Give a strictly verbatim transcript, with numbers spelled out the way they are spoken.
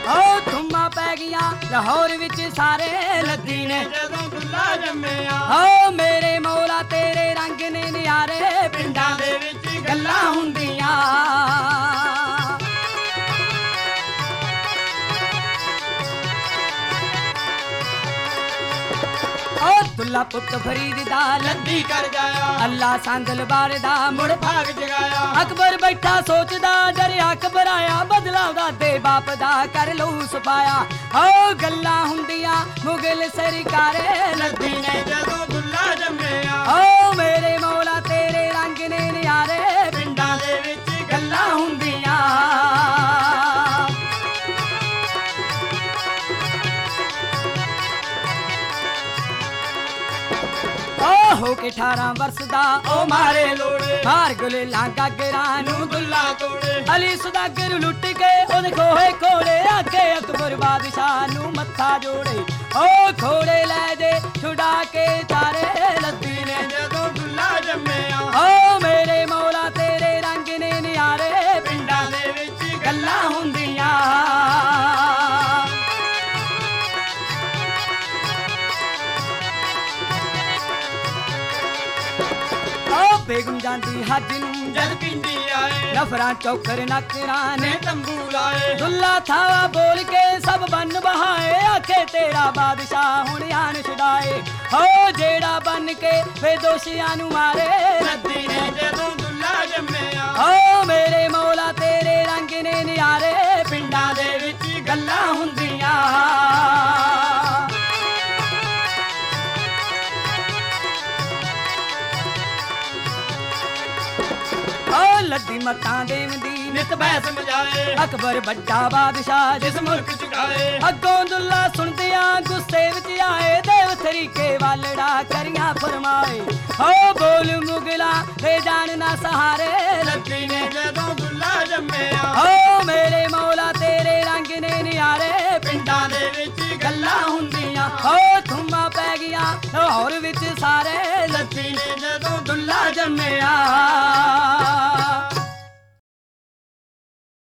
ਓ ਧੁੰਮਾਂ ਪੈ ਗਈਆਂ ਲਾਹੌਰ ਵਿੱਚ ਸਾਰੇ ਲੱਦੀ ਨੇ ਜਦੋਂ ਦੁੱਲਾ ਜੰਮਿਆ ਓ ਮੇਰੇ ਮੌਲਾ ਤੇਰੇ ਰੰਗ ਨੇ ਨਿਆਰੇ ਪਿੰਡਾਂ ਦੇ ਵਿੱਚ ਗੱਲਾਂ ਹੁੰਦੀਆਂ ਓ ਦੁੱਲਾ ਪੁੱਤ ਫਰੀਦ ਦਾ ਲੱਦੀ ਕਰ ਜਾਇਆ ਅੱਲਾ ਸੰਦਲ ਬਾਰ ਦਾ ਮੁੜ ਭਾਗ ਜਗਾਇਆ ਅਕਬਰ ਬੈਠਾ ਸੋਚਦਾ ਡਰਿਆ ਘਬਰਾਇਆ ਬਦਲਾ ਦਾਦੇ ਬਾਪ ਦਾ ਕਰ ਲਊ ਸਪਾਇਆ ਓ ਗੱਲਾਂ ਹੁੰਦੀਆਂ ਮੁਗਲ ਸਰਕਾਰੇ ਲੱਦੀ ਨੇ ਜਦੋਂ ਦੁੱਲਾ ਜੰਮਿਆ ਓ ਮੇਰੇ ਮੌਲਾ ਤੇਰੇ ਰੰਗ ਨੇ ਨਿਆਰੇ ਪਿੰਡਾਂ ਦੇ ਵਿੱਚ ਗੱਲਾਂ ਹੁੰਦੀਆਂ ਓ ਹੋ ਕੇ ਅਠਾਰਾਂ ਵਰਸ ਦਾ ਓ ਮਾਰੇ ਲੋੜੇ ਮਾਰ ਗੁਲੇ ਲਾਂਗਾ ਗਰਾਂ ਨੂੰ ਨੂੰ ਦੁੱਲਾ ਤੋੜੇ ਅਲੀ ਸੁਦਾਗਰ ਲੁੱਟ ਕੇ ਉਹਦੇ ਖੋਹੇ ਖੋੜੇ ਆਕੇ ਅਕਬਰ ਬਾਦਸ਼ਾਹ ਨੂੰ ਮੱਥਾ ਜੋੜੇ ਓ ਖੋੜੇ ਲੈ ਦੇ ਛੁਡਾ ਕੇ ਤਾਰੇ ਲੱਦੀ ਨੇ ਜਦੋਂ ਦੁੱਲਾ ਜੰਮਿਆ ਓ ਮੇਰੇ ਮੌਲਾ ਤੇਰੇ ਰੰਗ ਨੇ ਨਿਆਰੇ ਪਿੰਡਾਂ ਦੇ ਵਿੱਚ ਗੱਲਾਂ ਹੁੰਦੀਆਂ ਓ ਬੇਗਮ ਜਾਂਦੀ ਹੱਜ ਨੂੰ ਜਦ ਪਿੰਡੀ ਆਏ ਨਫਰਾਂ ਚੌਕਰ ਨਕਰਾਂ ਨੇ ਨੇ ਤੰਬੂ ਲਾਏ ਦੁੱਲਾ ਥਾਵਾ ਬੋਲ ਕੇ ਸਭ ਬੰਨ ਬਹਾਏ ਆਖੇ ਤੇਰਾ ਬਾਦਸ਼ਾਹ ਹੁਣ ਆਣ ਛੁਡਾਏ ਹੋ ਜਿਹੜਾ ਬੰਨ ਕੇ ਫੇ ਦੋਸ਼ੀਆਂ ਨੂੰ ਮਾਰੇ ਲੱਦੀ ਨੇ ਜਦੋਂ ਦੁੱਲਾ ਜੰਮਿਆ ਓ ਮੇਰੇ ਮੌਲਾ ਤੇਰੇ ਰੰਗ ਨੇ ਨਿਆਰੇ ਪਿੰਡਾਂ ਦੇ ਵਿੱਚ ਗੱਲਾਂ ਹੁੰਦੀਆਂ ਓ ਲੱਦੀ ਮਤਾਂ ਦੇਵਦੀ ਨਿਤ ਬਹਿਸ ਮਜਾਏ ਅਕਬਰ ਵੱਡਾ ਬਾਦਸ਼ਾਹ ਜਿਸ ਜਿਸ ਮੁਲਕ ਚੁਕਾਏ ਅੱਗੋਂ ਦੁੱਲਾ ਸੁਣਦਿਆਂ ਗੁੱਸੇ ਵਿੱਚ ਆਏ ਦੇਵ ਤਰੀਕੇ ਵਾਲੜਾ ਕਰੀਆਂ ਫਰਮਾਏ ਹੋ ਬੋਲ ਮੁਗਲਾ ਫੇ ਜਾਣ ਨਾ ਸਹਾਰੇ ਲੱਦੀ ਨੇ ਜਦੋਂ ਦੁੱਲਾ ਜੰਮਿਆ ਹੋ ਮੇਰੇ ਮੌਲਾ ਤੇਰੇ ਰੰਗ ਨੇ ਨਿਆਰੇ ਪਿੰਡਾਂ ਦੇ ਵਿੱਚ ਗੱਲਾਂ ਹੁੰਦੀਆਂ ਹੋ ਧੁੰਮਾਂ ਪੈ ਗਈਆਂ ਲਾਹੌਰ ਵਿੱਚ ਸਾਰੇ ਲੱਦੀ ਨੇ ਜਦੋਂ ਦੁੱਲਾ ਜੰਮਿਆ